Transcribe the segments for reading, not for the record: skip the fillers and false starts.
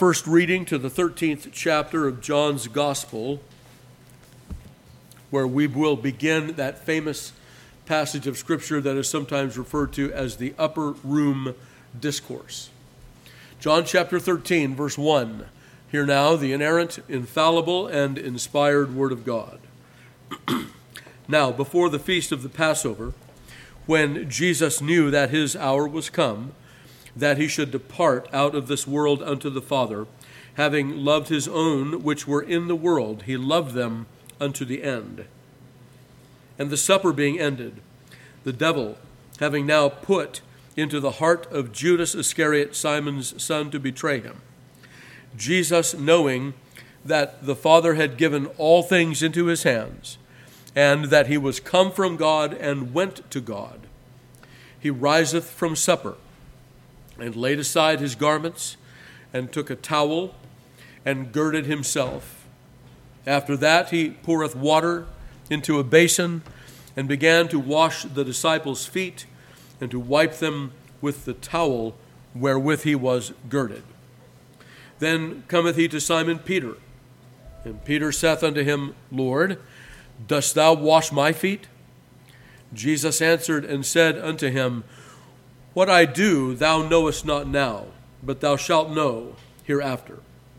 First reading to the 13th chapter of John's Gospel, where we will begin that famous passage of Scripture that is sometimes referred to as the Upper Room Discourse. John chapter 13, verse 1. Hear now the inerrant, infallible, and inspired Word of God. Now, before the feast of the Passover, when Jesus knew that his hour was come, that he should depart out of this world unto the Father, having loved his own which were in the world, he loved them unto the end. And the supper being ended, the devil, having now put into the heart of Judas Iscariot, Simon's son, to betray him, Jesus, knowing that the Father had given all things into his hands, and that he was come from God and went to God, he riseth from supper, and laid aside his garments, and took a towel, and girded himself. After that he poureth water into a basin, and began to wash the disciples' feet, and to wipe them with the towel wherewith he was girded. Then cometh he to Simon Peter, and Peter saith unto him, Lord, dost thou wash my feet? Jesus answered and said unto him, What I do thou knowest not now, but thou shalt know hereafter.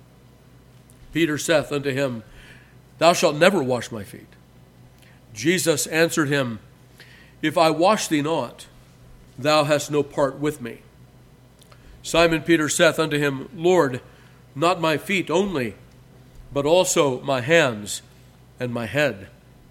Peter saith unto him, Thou shalt never wash my feet. Jesus answered him, If I wash thee not, thou hast no part with me. Simon Peter saith unto him, Lord, not my feet only, but also my hands and my head.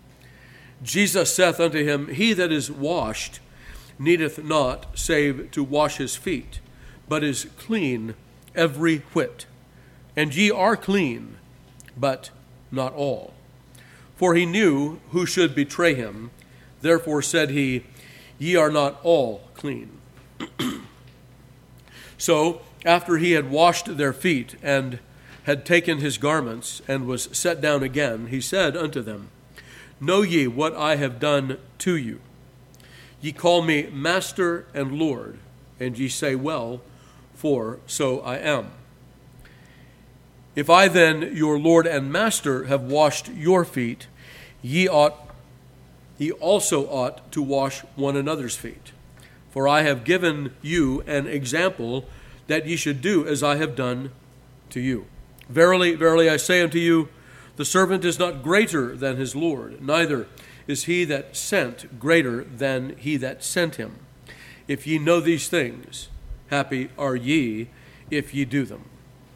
Jesus saith unto him, He that is washed needeth not save to wash his feet, but is clean every whit. And ye are clean, but not all. For he knew who should betray him. Therefore said he, Ye are not all clean. So, after he had washed their feet, and had taken his garments, and was set down again, he said unto them, Know ye what I have done to you? Ye call me Master and Lord, and ye say, Well, for so I am. If I then, your Lord and Master, have washed your feet, ye also ought to wash one another's feet. For I have given you an example that ye should do as I have done to you. Verily, verily, I say unto you, the servant is not greater than his Lord, neither is he that sent greater than he that sent him. If ye know these things, happy are ye if ye do them.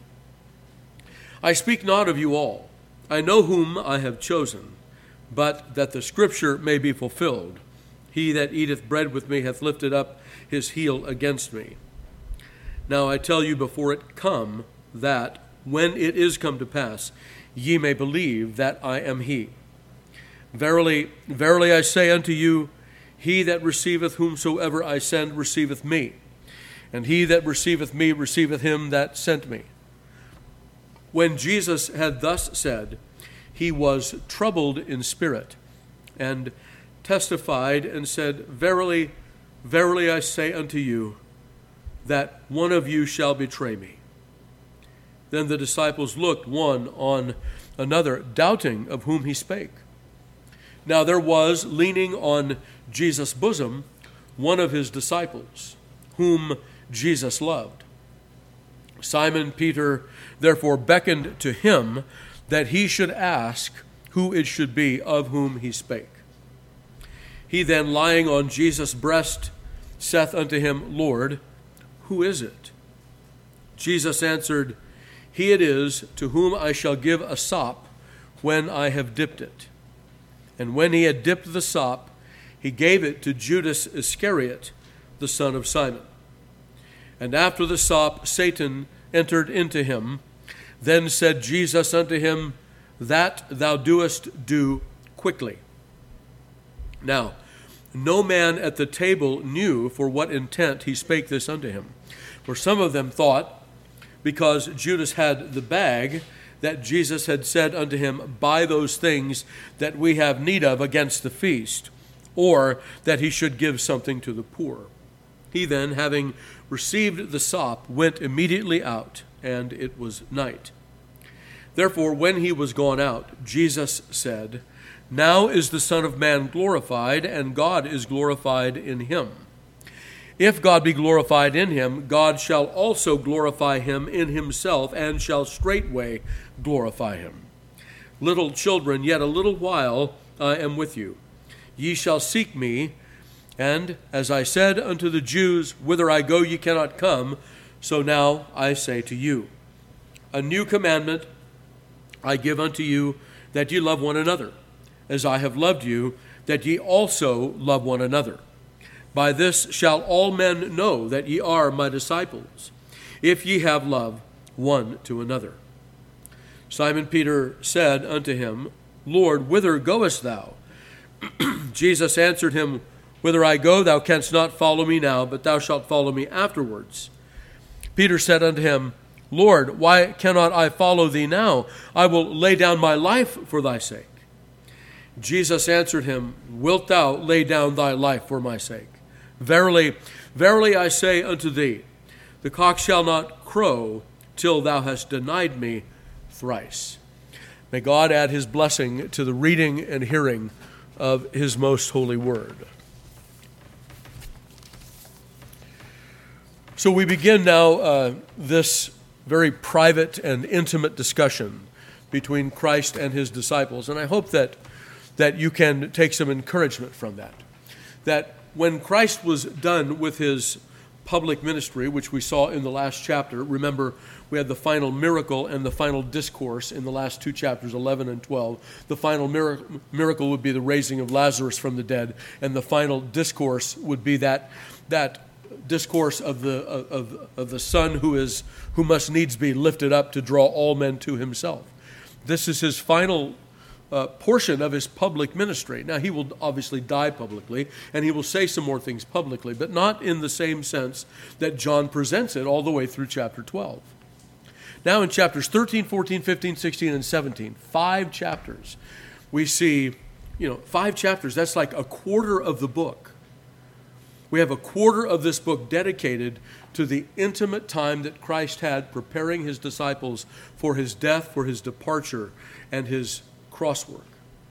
I speak not of you all. I know whom I have chosen, but that the scripture may be fulfilled. He that eateth bread with me hath lifted up his heel against me. Now I tell you before it come, that when it is come to pass, ye may believe that I am he. Verily, verily, I say unto you, he that receiveth whomsoever I send receiveth me, and he that receiveth me receiveth him that sent me. When Jesus had thus said, he was troubled in spirit, and testified and said, Verily, verily, I say unto you, that one of you shall betray me. Then the disciples looked one on another, doubting of whom he spake. Now there was, leaning on Jesus' bosom, one of his disciples, whom Jesus loved. Simon Peter therefore beckoned to him that he should ask who it should be of whom he spake. He then, lying on Jesus' breast, saith unto him, Lord, who is it? Jesus answered, He it is to whom I shall give a sop when I have dipped it. And when he had dipped the sop, he gave it to Judas Iscariot, the son of Simon. And after the sop, Satan entered into him. Then said Jesus unto him, That thou doest, do quickly. Now, no man at the table knew for what intent he spake this unto him. For some of them thought, because Judas had the bag, that Jesus had said unto him, Buy those things that we have need of against the feast, or that he should give something to the poor. He then, having received the sop, went immediately out. and it was night. Therefore, when he was gone out, Jesus said, Now is the Son of Man glorified, and God is glorified in him. If God be glorified in him, God shall also glorify him in himself, and shall straightway glorify him. Little children, yet a little while I am with you. Ye shall seek me, and as I said unto the Jews, Whither I go ye cannot come, so now I say to you. A new commandment I give unto you, that ye love one another, as I have loved you, that ye also love one another. By this shall all men know that ye are my disciples, if ye have love one to another. Simon Peter said unto him, Lord, whither goest thou? Jesus answered him, Whither I go, thou canst not follow me now, but thou shalt follow me afterwards. Peter said unto him, Lord, why cannot I follow thee now? I will lay down my life for thy sake. Jesus answered him, Wilt thou lay down thy life for my sake? Verily, verily I say unto thee, the cock shall not crow till thou hast denied me thrice. May God add his blessing to the reading and hearing of his most holy word. So we begin now this very private and intimate discussion between Christ and his disciples. And I hope that you can take some encouragement from that. That when Christ was done with his public ministry, which we saw in the last chapter, remember we had the final miracle and the final discourse in the last two chapters, 11 and 12. The final miracle would be the raising of Lazarus from the dead, and the final discourse would be that discourse of the Son who must needs be lifted up to draw all men to himself. This is his final portion of his public ministry. Now, he will obviously die publicly, and he will say some more things publicly, but not in the same sense that John presents it all the way through chapter 12. Now, in chapters 13, 14, 15, 16, and 17, 5 chapters, we see, 5 chapters, that's like a quarter of the book. We have a quarter of this book dedicated to the intimate time that Christ had preparing his disciples for his death, for his departure, and his cross work.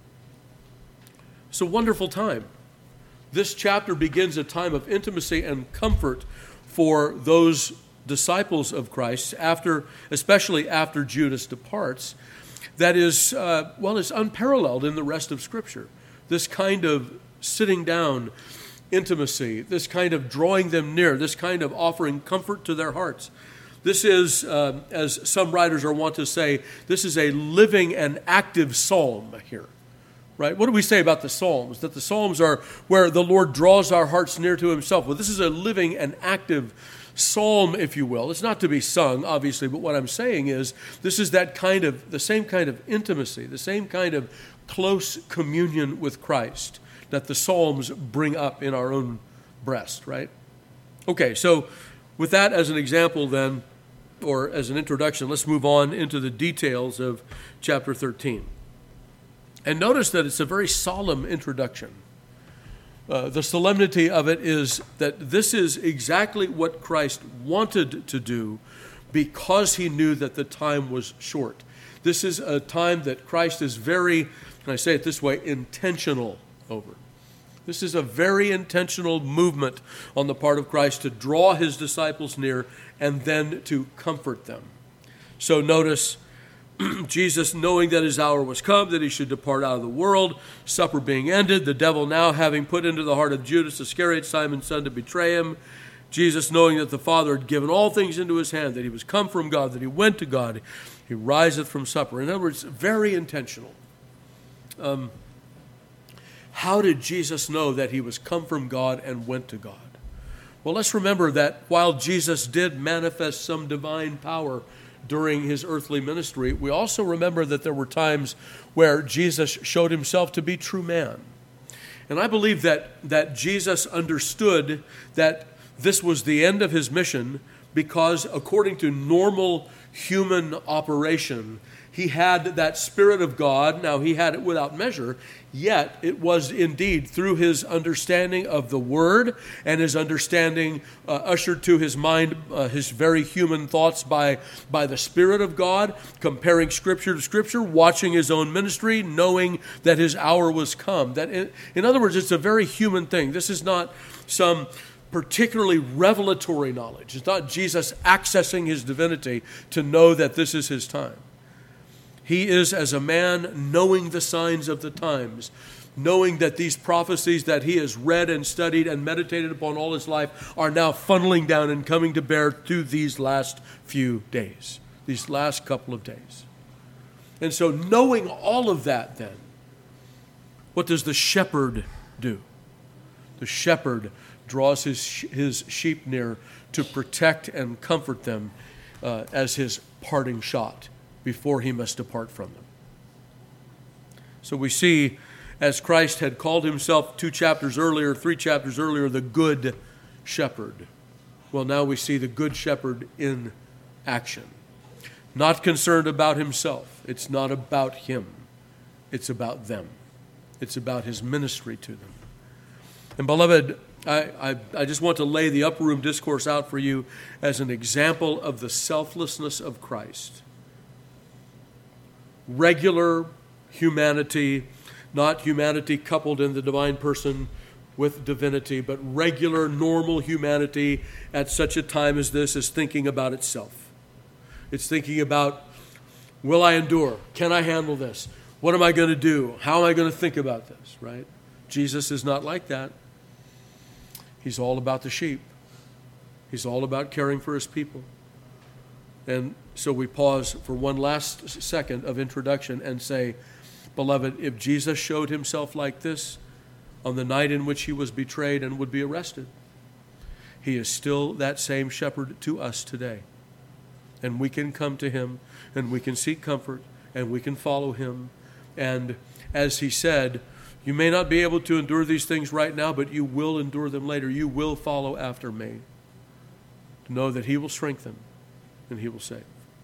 It's a wonderful time. This chapter begins a time of intimacy and comfort for those disciples of Christ, especially after Judas departs. That is, is unparalleled in the rest of Scripture. This kind of sitting down intimacy, this kind of drawing them near, this kind of offering comfort to their hearts. This is, as some writers are wont to say, this is a living and active psalm here, right? What do we say about the Psalms? That the Psalms are where the Lord draws our hearts near to himself. Well, this is a living and active psalm, if you will. It's not to be sung, obviously, but what I'm saying is this is the same kind of intimacy, the same kind of close communion with Christ that the Psalms bring up in our own breast, right? Okay, so with that as an example then, or as an introduction, let's move on into the details of chapter 13. And notice that it's a very solemn introduction. The solemnity of it is that this is exactly what Christ wanted to do because he knew that the time was short. This is a time that Christ is very, and I say it this way, intentional over. This is a very intentional movement on the part of Christ to draw his disciples near and then to comfort them. So notice Jesus, knowing that his hour was come, that he should depart out of the world, supper being ended, the devil now having put into the heart of Judas Iscariot, Simon's son, to betray him, Jesus, knowing that the Father had given all things into his hand, that he was come from God, that he went to God, he riseth from supper. In other words, very intentional. How did Jesus know that he was come from God and went to God? Well, let's remember that while Jesus did manifest some divine power during his earthly ministry, we also remember that there were times where Jesus showed himself to be true man. And I believe that Jesus understood that this was the end of his mission because according to normal human operation. He had that Spirit of God. Now, he had it without measure, yet it was indeed through his understanding of the Word and his understanding ushered to his mind his very human thoughts by the Spirit of God, comparing Scripture to Scripture, watching his own ministry, knowing that his hour was come. That in other words, it's a very human thing. This is not some particularly revelatory knowledge. It's not Jesus accessing his divinity to know that this is his time. He is, as a man, knowing the signs of the times, knowing that these prophecies that he has read and studied and meditated upon all his life are now funneling down and coming to bear through these last few days, these last couple of days. And so knowing all of that then, what does the shepherd do? The shepherd draws his sheep near to protect and comfort them as his parting shot before he must depart from them. So we see, as Christ had called himself 3 chapters earlier, the Good Shepherd. Well, now we see the Good Shepherd in action. Not concerned about himself. It's not about him. It's about them. It's about his ministry to them. And beloved, I just want to lay the upper room discourse out for you as an example of the selflessness of Christ. Regular humanity, not humanity coupled in the divine person with divinity, but regular, normal humanity at such a time as this is thinking about itself. It's thinking about, will I endure? Can I handle this? What am I going to do? How am I going to think about this, right? Jesus is not like that. He's all about the sheep. He's all about caring for his people. And so we pause for one last second of introduction and say, beloved, if Jesus showed himself like this on the night in which he was betrayed and would be arrested, he is still that same shepherd to us today. And we can come to him, and we can seek comfort, and we can follow him. And as he said, you may not be able to endure these things right now, but you will endure them later. You will follow after me. To know that he will strengthen and he will save.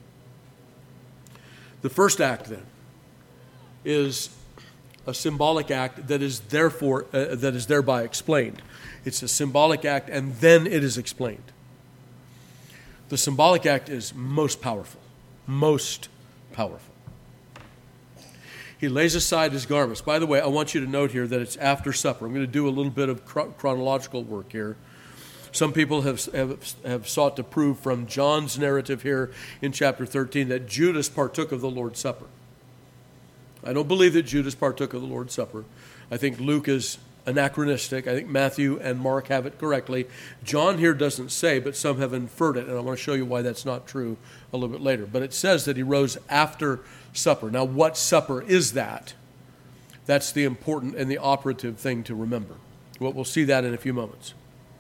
The first act, then, is a symbolic act that is thereby explained. It's a symbolic act, and then it is explained. The symbolic act is most powerful. Most powerful. He lays aside his garments. By the way, I want you to note here that it's after supper. I'm going to do a little bit of chronological work here. Some people have sought to prove from John's narrative here in chapter 13 that Judas partook of the Lord's Supper. I don't believe that Judas partook of the Lord's Supper. I think Luke is anachronistic. I think Matthew and Mark have it correctly. John here doesn't say, but some have inferred it, and I want to show you why that's not true a little bit later. But it says that he rose after supper. Now, what supper is that? That's the important and the operative thing to remember. Well, we'll see that in a few moments.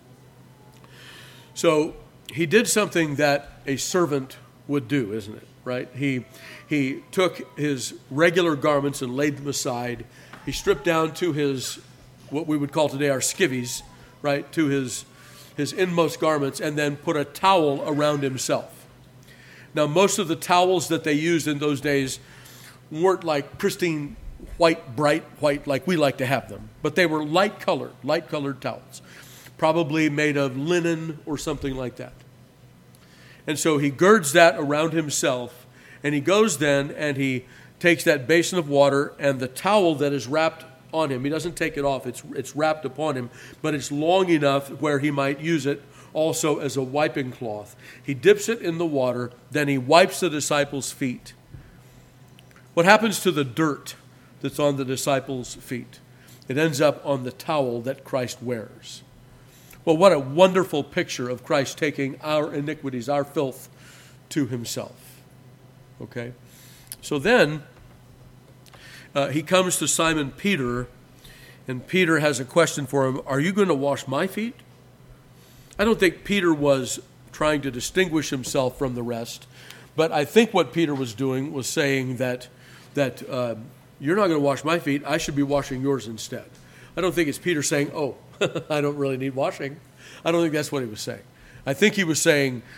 So he did something that a servant would do, isn't it? Right? He took his regular garments and laid them aside. He stripped down to his, what we would call today our skivvies, right? To his inmost garments, and then put a towel around himself. Now, most of the towels that they used in those days weren't like pristine white, bright white like we like to have them, but they were light-colored towels, probably made of linen or something like that. And so he girds that around himself, and he goes then and he takes that basin of water and the towel that is wrapped on him. He doesn't take it off, it's wrapped upon him, but it's long enough where he might use it also as a wiping cloth. He dips it in the water, then he wipes the disciples' feet. What happens to the dirt that's on the disciples' feet? It ends up on the towel that Christ wears. Well, what a wonderful picture of Christ taking our iniquities, our filth, to himself. Okay? So then, he comes to Simon Peter, and Peter has a question for him. Are you going to wash my feet? I don't think Peter was trying to distinguish himself from the rest, but I think what Peter was doing was saying that you're not going to wash my feet. I should be washing yours instead. I don't think it's Peter saying, oh, I don't really need washing. I don't think that's what he was saying. I think he was saying,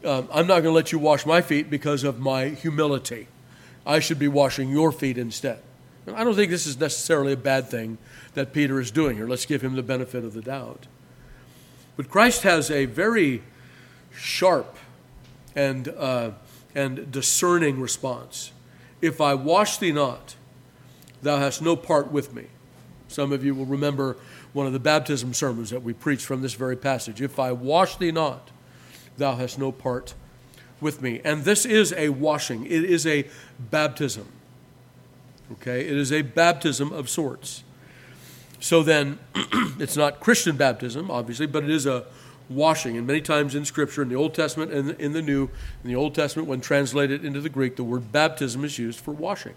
I'm not going to let you wash my feet because of my humility. I should be washing your feet instead. And I don't think this is necessarily a bad thing that Peter is doing here. Let's give him the benefit of the doubt. But Christ has a very sharp and discerning response. If I wash thee not, thou hast no part with me. Some of you will remember one of the baptism sermons that we preached from this very passage. If I wash thee not, thou hast no part with me. And this is a washing. It is a baptism. Okay? It is a baptism of sorts. So then, it's not Christian baptism, obviously, but it is a washing. And many times in Scripture, in the Old Testament and in the New, in the Old Testament, when translated into the Greek, the word baptism is used for washing.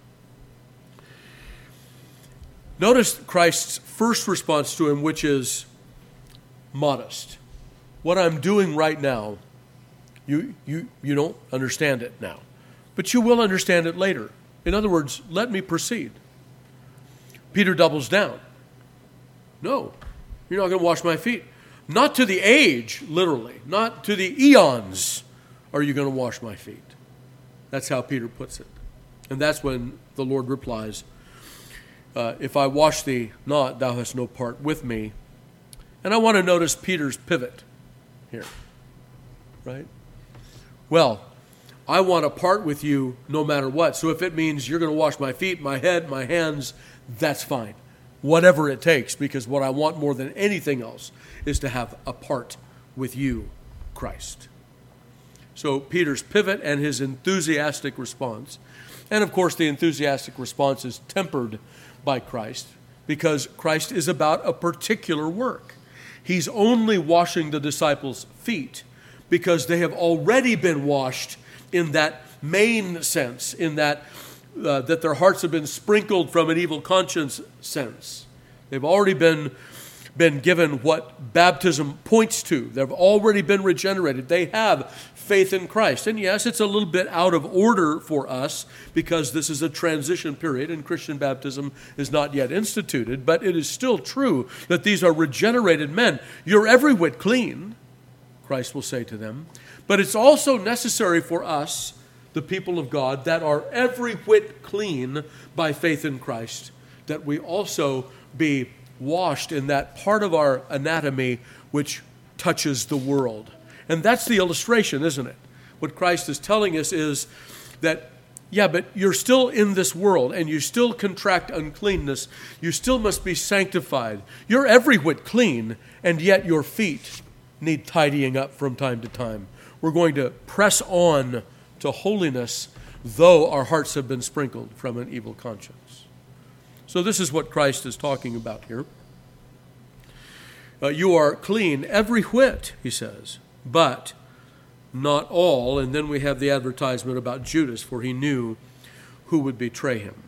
Notice Christ's first response to him, which is modest. What I'm doing right now, you don't understand it now, but you will understand it later. In other words, let me proceed. Peter doubles down. No, you're not going to wash my feet. Not to the age, literally, not to the eons are you going to wash my feet. That's how Peter puts it. And that's when the Lord replies, if I wash thee not, thou hast no part with me. And I want to notice Peter's pivot here, right? Well, I want to part with you no matter what. So if it means you're going to wash my feet, my head, my hands, that's fine. Whatever it takes, because what I want more than anything else is to have a part with you, Christ. So Peter's pivot and his enthusiastic response. And of course, the enthusiastic response is tempered by Christ, because Christ is about a particular work. He's only washing the disciples' feet because they have already been washed in that main sense, in that their hearts have been sprinkled from an evil conscience sense. They've already been given what baptism points to. They've already been regenerated. They have faith in Christ. And yes, it's a little bit out of order for us because this is a transition period and Christian baptism is not yet instituted, but it is still true that these are regenerated men. You're every whit clean, Christ will say to them, but it's also necessary for us, the people of God, that are every whit clean by faith in Christ, that we also be washed in that part of our anatomy which touches the world. And that's the illustration, isn't it? What Christ is telling us is that, yeah, but you're still in this world and you still contract uncleanness. You still must be sanctified. You're every whit clean, and yet your feet need tidying up from time to time. We're going to press on to holiness, though our hearts have been sprinkled from an evil conscience. So this is what Christ is talking about here. You are clean every whit, he says, but not all. And then we have the advertisement about Judas, for he knew who would betray him.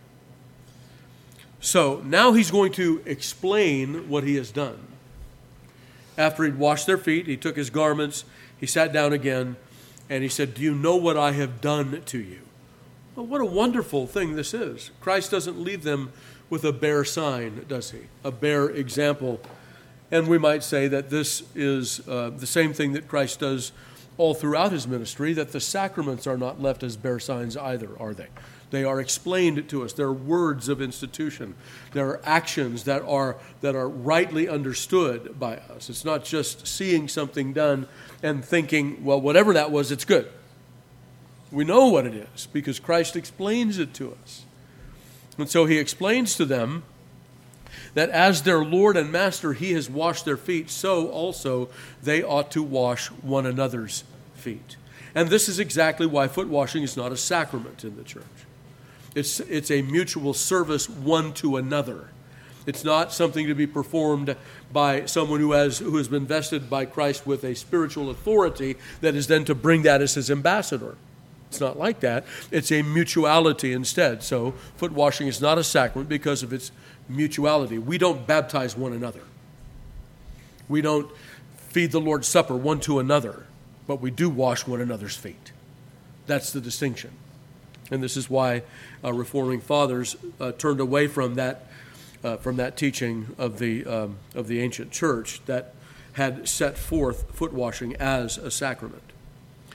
So now he's going to explain what he has done. After he'd washed their feet, he took his garments, he sat down again, and he said, do you know what I have done to you? Well, what a wonderful thing this is. Christ doesn't leave them with a bare sign, does he? A bare example. And we might say that this is the same thing that Christ does all throughout his ministry, that the sacraments are not left as bare signs either, are they? They are explained to us. They're words of institution. They're actions that are rightly understood by us. It's not just seeing something done and thinking, well, whatever that was, it's good. We know what it is because Christ explains it to us. And so he explains to them that as their Lord and Master, he has washed their feet, so also they ought to wash one another's feet. And this is exactly why foot washing is not a sacrament in the church. It's a mutual service one to another. It's not something to be performed by someone who has been vested by Christ with a spiritual authority that is then to bring that as his ambassador. It's not like that. It's a mutuality instead. So foot washing is not a sacrament because of its mutuality. We don't baptize one another. We don't feed the Lord's Supper one to another, but we do wash one another's feet. That's the distinction. And this is why Reforming Fathers turned away from that teaching of the ancient church that had set forth foot washing as a sacrament.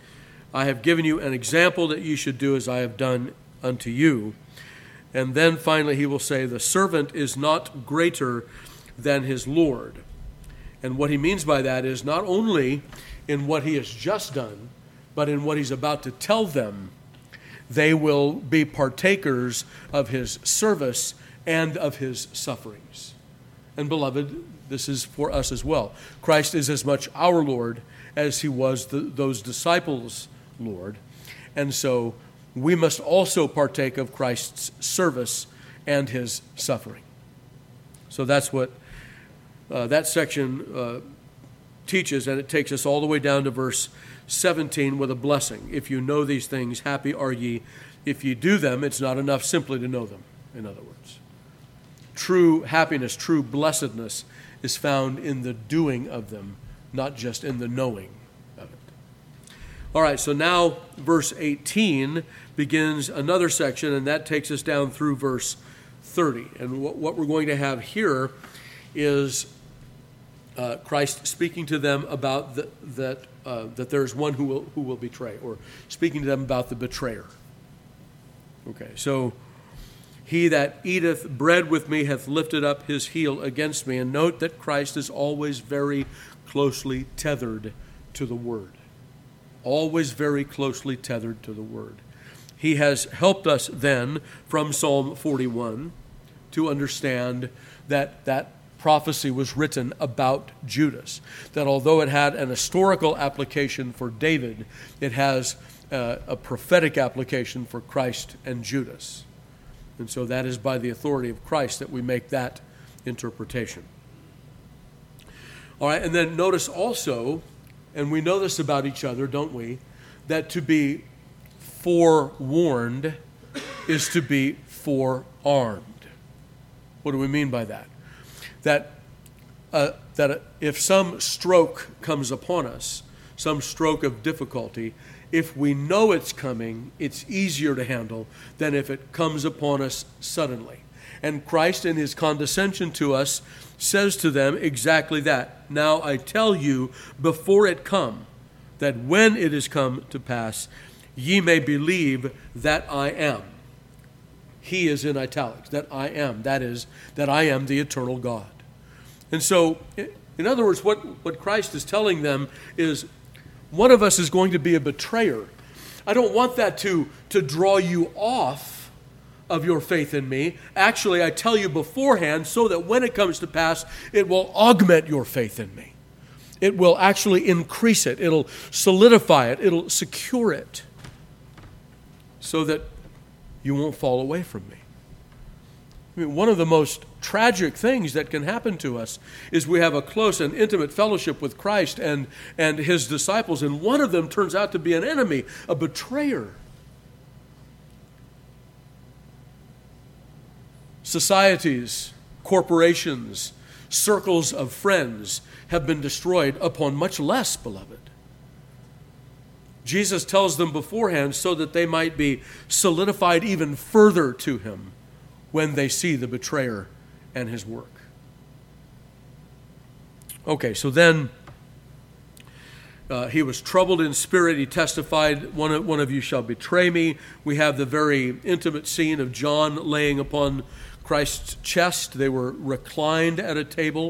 I have given you an example that you should do as I have done unto you. And then finally he will say, the servant is not greater than his Lord. And what he means by that is not only in what he has just done, but in what he's about to tell them, they will be partakers of his service and of his sufferings. And beloved, this is for us as well. Christ is as much our Lord as he was those disciples' Lord. And so we must also partake of Christ's service and his suffering. So that's what that section teaches, and it takes us all the way down to verse 17 with a blessing. If you know these things, happy are ye. If ye do them, it's not enough simply to know them, in other words. True happiness, true blessedness is found in the doing of them, not just in the knowing of it. All right, so now verse 18 begins another section, and that takes us down through verse 30. And what we're going to have here is Christ speaking to them about that there's one who will betray, or speaking to them about the betrayer. Okay, so he that eateth bread with me hath lifted up his heel against me. And note that Christ is always very closely tethered to the Word. Always very closely tethered to the Word. He has helped us then from Psalm 41 to understand that prophecy was written about Judas. That although it had an historical application for David, it has a prophetic application for Christ and Judas. And so that is by the authority of Christ that we make that interpretation. All right, and then notice also, and we know this about each other, don't we, that to be forewarned is to be forearmed. What do we mean by that? That if some stroke comes upon us, some stroke of difficulty, if we know it's coming, it's easier to handle than if it comes upon us suddenly. And Christ, in his condescension to us, says to them exactly that. Now I tell you before it come, that when it is come to pass, ye may believe that I am. He is in italics, that I am. That is, that I am the eternal God. And so, in other words, what Christ is telling them is, one of us is going to be a betrayer. I don't want that to draw you off of your faith in me. Actually, I tell you beforehand so that when it comes to pass, it will augment your faith in me. It will actually increase it. It'll solidify it. It'll secure it so that you won't fall away from me. I mean, one of the most tragic things that can happen to us is we have a close and intimate fellowship with Christ and his disciples, and one of them turns out to be an enemy, a betrayer. Societies, corporations, circles of friends have been destroyed upon much less, beloved. Jesus tells them beforehand so that they might be solidified even further to him when they see the betrayer and his work. Okay, so then he was troubled in spirit. He testified, one of you shall betray me. We have the very intimate scene of John laying upon Christ's chest. They were reclined at a table.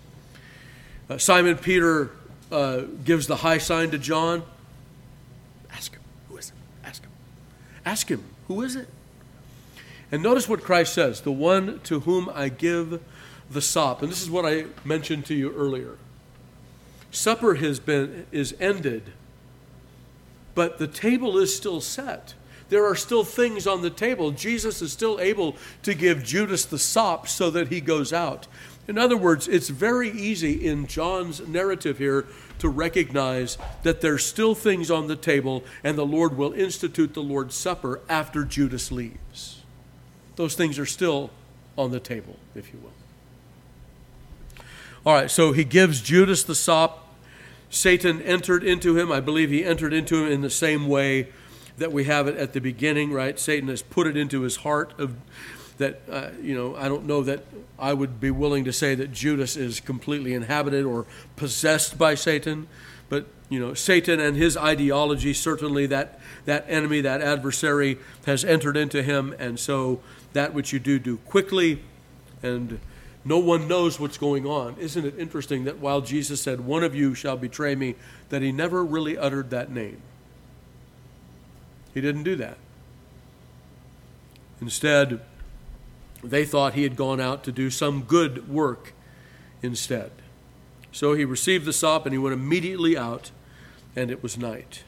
Simon Peter gives the high sign to John. Ask him, who is it? Ask him. Ask him, who is it? And notice what Christ says, the one to whom I give the sop. And this is what I mentioned to you earlier. Supper is ended, but the table is still set. There are still things on the table. Jesus is still able to give Judas the sop so that he goes out. In other words, it's very easy in John's narrative here to recognize that there's still things on the table, and the Lord will institute the Lord's Supper after Judas leaves. Those things are still on the table, if you will. All right, so he gives Judas the sop. Satan entered into him. I believe he entered into him in the same way that we have it at the beginning, right? Satan has put it into his heart that I don't know that I would be willing to say that Judas is completely inhabited or possessed by Satan, But, Satan and his ideology, certainly that enemy, that adversary has entered into him. And so that which you do quickly, and no one knows what's going on. Isn't it interesting that while Jesus said, one of you shall betray me, that he never really uttered that name? He didn't do that. Instead, they thought he had gone out to do some good work instead. So he received the sop and he went immediately out, and it was night.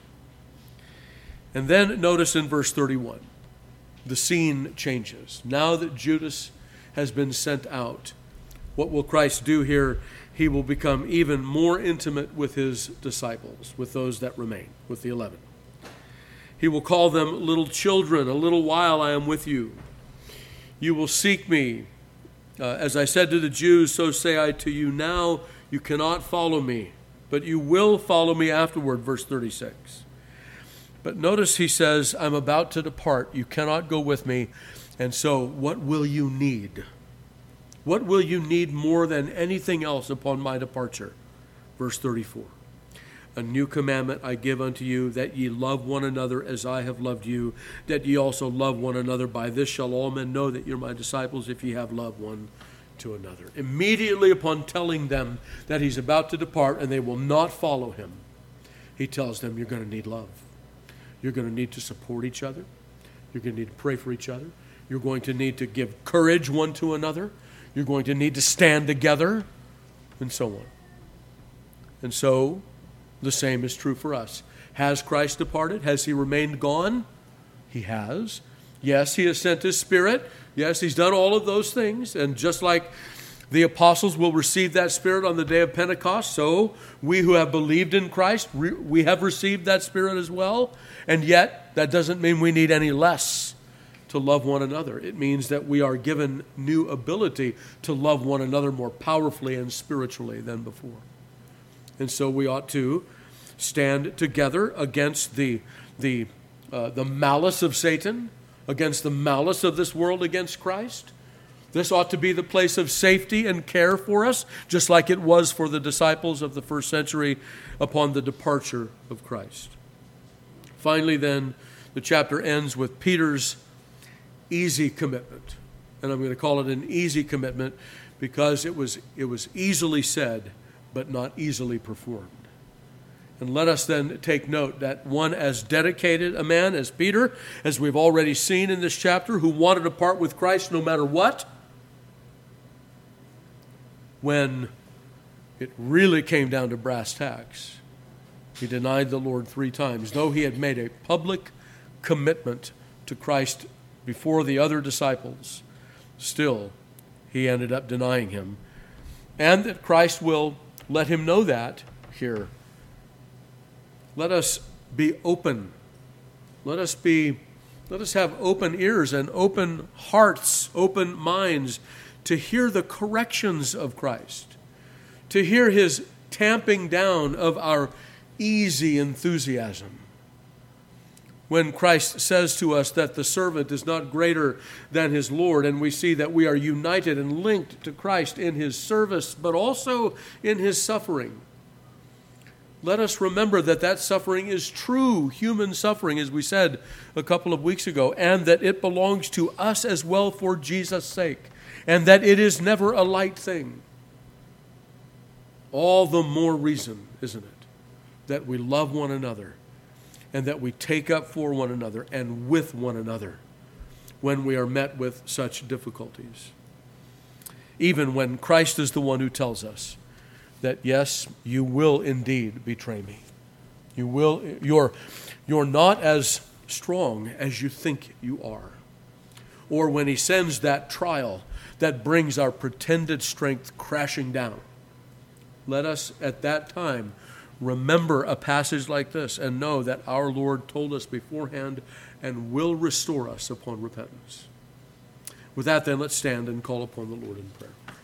And then notice in verse 31, the scene changes. Now that Judas has been sent out, what will Christ do here? He will become even more intimate with his disciples, with those that remain, with the 11. He will call them little children. A little while I am with you. You will seek me. As I said to the Jews, so say I to you now. You cannot follow me, but you will follow me afterward, verse 36. But notice he says, I'm about to depart. You cannot go with me. And so what will you need? What will you need more than anything else upon my departure? Verse 34. A new commandment I give unto you, that ye love one another as I have loved you, that ye also love one another. By this shall all men know that you're my disciples, if ye have love one to another. Immediately upon telling them that he's about to depart and they will not follow him, he tells them, you're going to need love. You're going to need to support each other. You're going to need to pray for each other. You're going to need to give courage one to another. You're going to need to stand together, and so on. And so, the same is true for us. Has Christ departed? Has he remained gone? He has. Yes, he has sent his Spirit. Yes, he's done all of those things. And just like the apostles will receive that Spirit on the day of Pentecost, so we who have believed in Christ, we have received that Spirit as well. And yet, that doesn't mean we need any less to love one another. It means that we are given new ability to love one another more powerfully and spiritually than before. And so we ought to stand together against the malice of Satan, against the malice of this world against Christ. This ought to be the place of safety and care for us, just like it was for the disciples of the first century upon the departure of Christ. Finally, then, the chapter ends with Peter's easy commitment. And I'm going to call it an easy commitment because it was easily said, but not easily performed. And let us then take note that one as dedicated a man as Peter, as we've already seen in this chapter, who wanted to part with Christ no matter what, when it really came down to brass tacks, he denied the Lord 3 times. Though he had made a public commitment to Christ before the other disciples, still he ended up denying him. And that Christ will let him know that here. Let us be open. Let us have open ears and open hearts, open minds to hear the corrections of Christ, to hear his tamping down of our easy enthusiasm. When Christ says to us that the servant is not greater than his Lord, and we see that we are united and linked to Christ in his service, but also in his suffering, let us remember that that suffering is true human suffering, as we said a couple of weeks ago, and that it belongs to us as well for Jesus' sake, and that it is never a light thing. All the more reason, isn't it, that we love one another and that we take up for one another and with one another when we are met with such difficulties. Even when Christ is the one who tells us that, yes, you will indeed betray me. You're not as strong as you think you are. Or when he sends that trial that brings our pretended strength crashing down. Let us at that time remember a passage like this and know that our Lord told us beforehand and will restore us upon repentance. With that, then, let's stand and call upon the Lord in prayer.